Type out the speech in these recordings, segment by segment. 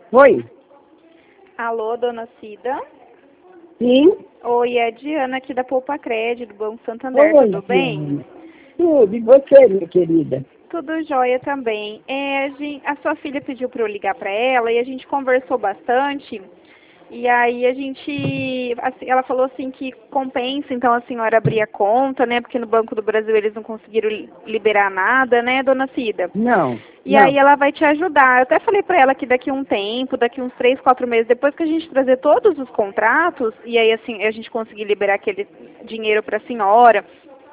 Oi? Alô, dona Cida? Sim? Oi, é a Diana aqui da Poupa Crédito, do Banco Santander, Oi, tudo bem? Diana. Tudo, e você, minha querida? Tudo jóia também. A sua filha pediu para eu ligar para ela e a gente conversou bastante. E aí ela falou assim que compensa então a senhora abrir a conta, né? Porque no Banco do Brasil eles não conseguiram liberar nada, né, dona Cida? Não, E aí não. ela vai te ajudar. Eu até falei para ela que daqui a um tempo, daqui uns 3, 4 meses, depois que a gente trazer todos os contratos, e aí assim a gente conseguir liberar aquele dinheiro para a senhora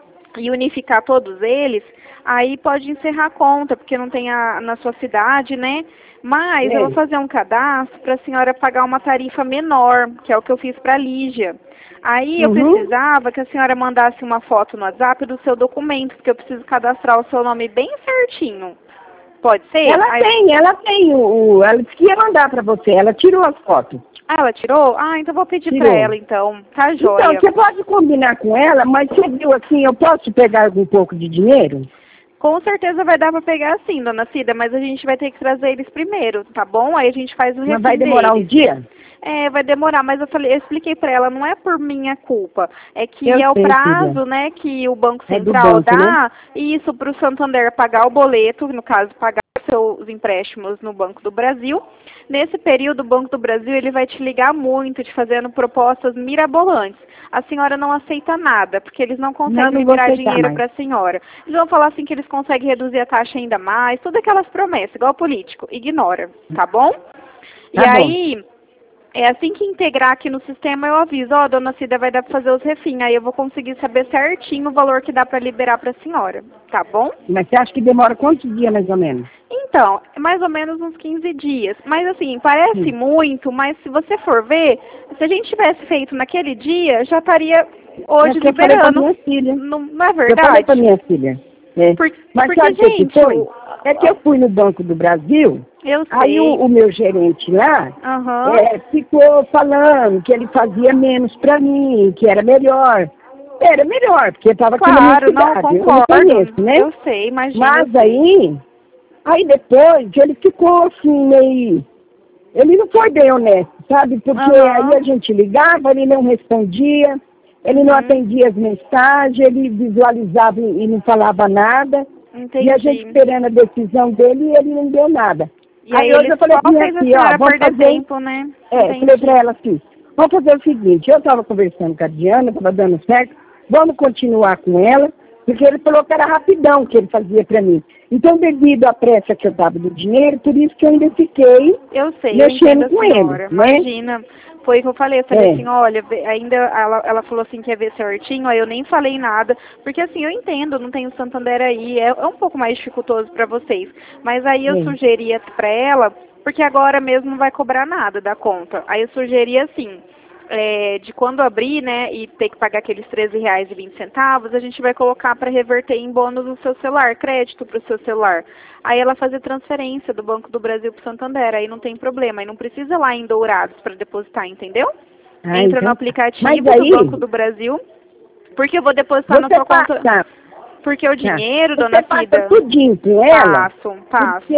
e unificar todos eles, aí pode encerrar a conta, porque não tem na sua cidade, né? Mas eu vou fazer um cadastro para a senhora pagar uma tarifa menor, que é o que eu fiz para a Lígia. Aí eu precisava que a senhora mandasse uma foto no WhatsApp do seu documento, porque eu preciso cadastrar o seu nome bem certinho. Pode ser? Ela tem ela disse que ia mandar pra você, ela tirou as fotos. Ah, ela tirou? Ah, então vou pedir para Tirou. ela, então. Tá Então, joia. você pode combinar com ela, mas você viu assim, eu posso pegar um pouco de dinheiro? Com certeza vai dar para pegar sim, dona Cida, mas a gente vai ter que trazer eles primeiro, tá bom? Aí a gente faz o refim Mas vai demorar um deles. dia? É, vai demorar, mas eu expliquei para ela, não é por minha culpa, é que Eu é o sei, prazo, filha. né, que o Banco É do Central banco, né? dá, e isso para o Santander pagar o boleto, no caso, pagar seus empréstimos no Banco do Brasil. Nesse período, o Banco do Brasil ele vai te ligar muito, te fazendo propostas mirabolantes. A senhora não aceita nada, porque eles não conseguem Não vou liberar aceitar dinheiro mais. para a senhora. Eles vão falar assim que eles conseguem reduzir a taxa ainda mais, tudo aquelas promessas, igual político. Ignora, tá bom? E Tá bom. aí, é assim que integrar aqui no sistema, eu aviso, ó, dona Cida, vai dar para fazer os refins, aí eu vou conseguir saber certinho o valor que dá para liberar para a senhora, tá bom? Mas você acha que demora quantos dias, mais ou menos? Então, é mais ou menos uns 15 dias. Mas assim, parece muito, mas se você for ver, se a gente tivesse feito naquele dia, já estaria hoje É que eu falei pra liberando. minha filha. Não é Eu falei pra verdade? minha filha. É. Mas Porque, sabe o que gente, foi? É que eu fui no Banco do Brasil, eu aí sei. o meu gerente lá Aham. ficou falando que ele fazia menos pra mim, que era melhor. Era melhor, porque eu estava aqui na minha Claro, não, cidade, eu não conheço, concordo. né? Eu sei, imagina. Mas Eu sei. aí depois ele ficou assim, meio... Ele não foi bem honesto, sabe? Porque aí Aham. a gente ligava, ele não respondia, ele não Uhum. atendia as mensagens, ele visualizava e não falava nada. E a gente Entendi. esperando a decisão dele e ele não deu nada. E aí Aí hoje ele eu falei só pra minha fez a filha, ó, senhora vamos perder fazer... tempo, né? falei pra Entendi. ela assim, vamos fazer o seguinte, eu estava conversando com a Diana, estava dando certo, vamos continuar com ela, porque ele falou que era rapidão que ele fazia para mim. Então, devido à pressa que eu estava do dinheiro, por isso que eu ainda fiquei Eu sei, eu entendo mexendo a com ele, senhora. né? Imagina. Foi o que eu falei assim, olha, ainda ela falou assim que ia ver certinho, aí eu nem falei nada, porque assim, eu entendo, não tem o Santander aí, é um pouco mais dificultoso para vocês. Mas aí eu sugeria para ela, porque agora mesmo não vai cobrar nada da conta. Aí eu sugeria assim, de quando abrir, né, e ter que pagar aqueles R$13,20, a gente vai colocar para reverter em bônus no seu celular, crédito para o seu celular. Aí ela fazer transferência do Banco do Brasil para o Santander, aí não tem problema, aí não precisa ir lá em Dourados para depositar, entendeu? Entra no aplicativo do Banco do Brasil, porque eu vou depositar na sua conta. Porque o dinheiro, dona Você passa Cida, tudinho com ela, passo. porque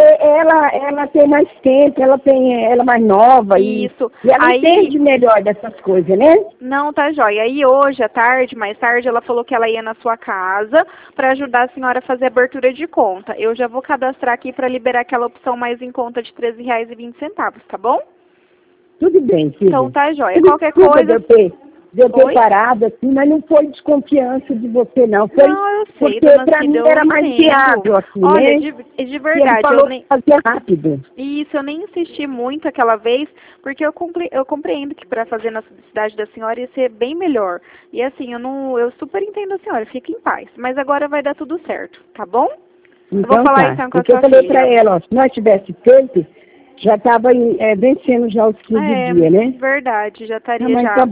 ela tem mais tempo, ela é mais nova Isso. e ela Aí, entende melhor dessas coisas, né? não, tá jóia. Aí hoje, à tarde, mais tarde, ela falou que ela ia na sua casa para ajudar a senhora a fazer a abertura de conta. Eu já vou cadastrar aqui para liberar aquela opção mais em conta de R$13,20, tá bom? Tudo bem, filha. Então tá jóia. Qualquer Desculpa coisa... de eu ter parado assim, mas não foi desconfiança de você, não. Foi Não, eu sei, porque dona pra Cida, mim eu era mais entendo. viável, assim, Olha, né? de E ele verdade, eu falou nem... que fazia rápido. Isso, eu nem insisti muito aquela vez, porque eu compreendo que para fazer na cidade da senhora ia ser bem melhor. E assim, eu super entendo a senhora, fique em paz. Mas agora vai dar tudo certo, tá bom? Eu vou Então falar tá. então com a Porque eu sua falei pra filha. ela, ó, se nós tivesse feito, já estava vencendo já os 15 dias, né? Verdade, já estaria Mas já. tá bom.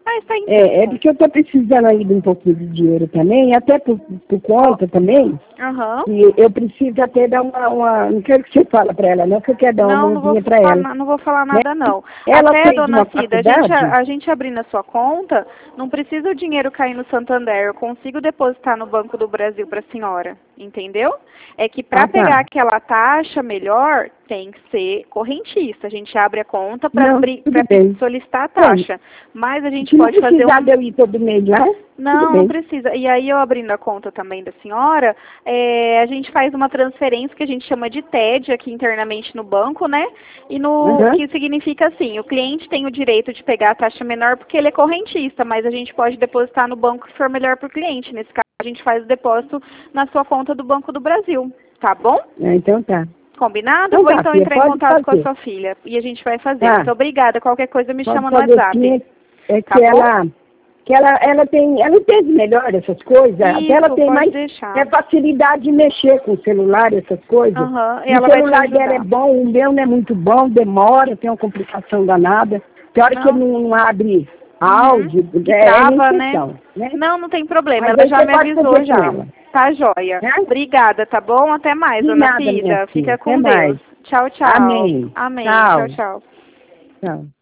Ah, está em É porque eu estou precisando aí de um pouquinho de dinheiro também, até por conta também. Aham. E eu preciso até dar uma... Não quero que você fale para ela, não, que eu quero dar uma mãozinha para ela. Não vou falar Né? nada, não. Ela Até, fez dona uma Cida, faculdade. a gente abrindo a sua conta, não precisa o dinheiro cair no Santander. Eu consigo depositar no Banco do Brasil para a senhora, entendeu? É que para pegar Tá. aquela taxa melhor, tem que ser correntista. A gente abre a conta para solicitar a taxa. Mas a gente pode fazer Se não precisar de eu ir todo mês lá, não precisa. E aí, eu abrindo a conta também da senhora, a gente faz uma transferência que a gente chama de TED aqui internamente no banco, né? E que significa assim, o cliente tem o direito de pegar a taxa menor porque ele é correntista, mas a gente pode depositar no banco que for melhor para o cliente. Nesse caso, a gente faz o depósito na sua conta do Banco do Brasil, tá bom? Então tá. Combinado? Eu vou então filha, entrar em contato com a sua filha e a gente vai fazer. Muito obrigada. Qualquer coisa me chama no WhatsApp. Sim, tá bom? ela entende melhor essas coisas, até ela tem mais facilidade de mexer com o celular, essas coisas. O celular dela é bom, o meu não é muito bom, demora, tem uma complicação danada. Tem hora que não abre áudio, trava, né? Não tem problema, ela já me avisou já. Tá joia. Obrigada, tá bom? Até mais, dona Cida. Fica com Deus. Tchau, tchau. Amém. Amém. Tchau, tchau. Tchau.